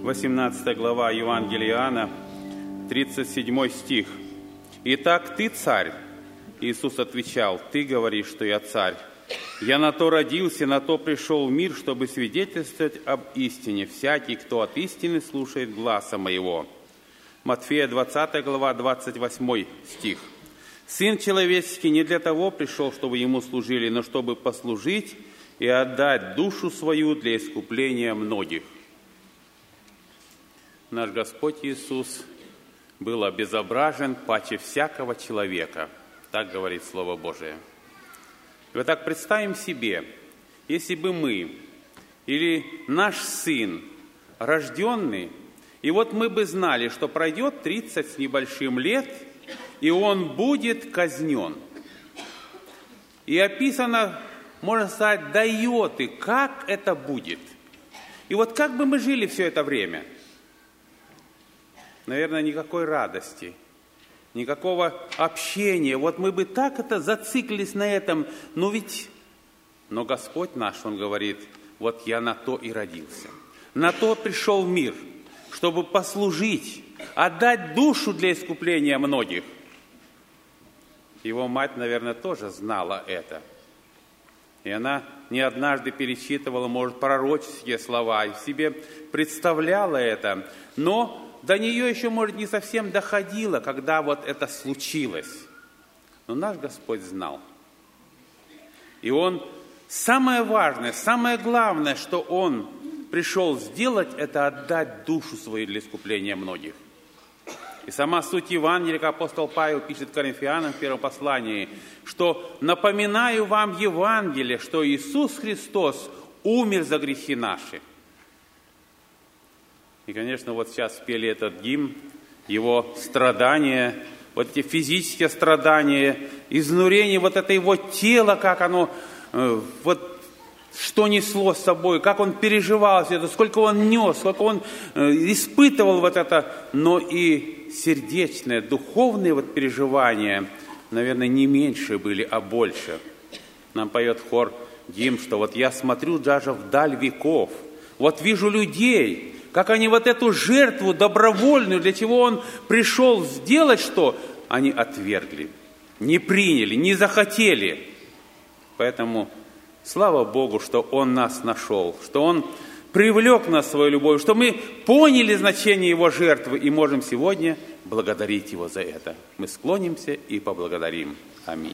18 глава Евангелия Иоанна, 37 стих. «Итак, ты царь?» Иисус отвечал: «Ты говоришь, что я царь. Я на то родился, на то пришел в мир, чтобы свидетельствовать об истине. Всякий, кто от истины слушает гласа моего». Матфея 20 глава, 28 стих. «Сын человеческий не для того пришел, чтобы ему служили, но чтобы послужить и отдать душу свою для искупления многих». Наш Господь Иисус был обезображен паче всякого человека. Так говорит Слово Божие. И вот так представим себе, если бы мы или наш сын рожденный, и вот мы бы знали, что пройдет 30 с небольшим лет, и он будет казнен. И описано, можно сказать, до йоты, как это будет. И вот как бы мы жили все это время? Наверное, никакой радости, никакого общения. Вот мы бы так зациклились на этом. Но Господь наш, Он говорит: вот я на то и родился. На то пришел в мир, чтобы послужить, отдать душу для искупления многих. Его мать, наверное, тоже знала это. И она не однажды перечитывала, может, пророческие слова, и в себе представляла это. Но до нее еще, может, не совсем доходило, когда вот это случилось. Но наш Господь знал. И Он, самое важное, самое главное, что Он пришел сделать, это отдать душу свою для искупления многих. И сама суть Евангелия, как апостол Павел пишет Коринфянам в первом послании, что «напоминаю вам Евангелие, что Иисус Христос умер за грехи наши». И, конечно, вот сейчас спели этот гимн, его страдания, вот эти физические страдания, изнурение, вот это его тело, как оно, вот что несло с собой, как он переживал все это, сколько он нес, сколько он испытывал вот это, но и сердечное, духовные вот переживания, наверное, не меньше были, а больше. Нам поет хор гимн, что вот я смотрю даже вдаль веков, вот вижу людей, как они вот эту жертву добровольную, для чего Он пришел сделать, что они отвергли, не приняли, не захотели. Поэтому слава Богу, что Он нас нашел, что Он привлек нас свою любовь, что мы поняли значение Его жертвы и можем сегодня благодарить Его за это. Мы склонимся и поблагодарим. Аминь.